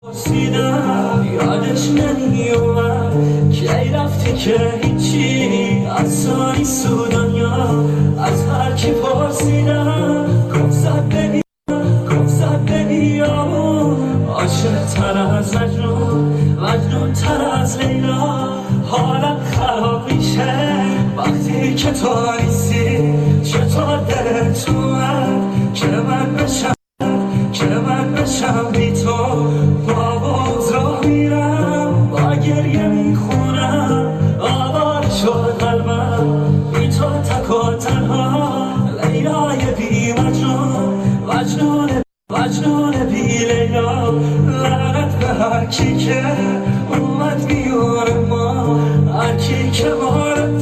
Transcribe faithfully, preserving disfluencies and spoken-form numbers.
پرسیدم یادش نمیومد کی رفتی که هیچی اصلا سودانیا از هر کی پرسیدم گفت زد ببین گفت زد ببین عاشق تر از مجنون مجنون تر از لیلا حالم خراب میشه وقتی که تو نیستی چطور دلت اومد که من بشم که من بشم بی تو با باز راه میرم با گریه میخونم آوار شد قلبم بی تو تک و تنها لیلای بی مجنون مجنون مجنون بی لیلا لعنت به هر کی که اومد میاره ما هر کی که ما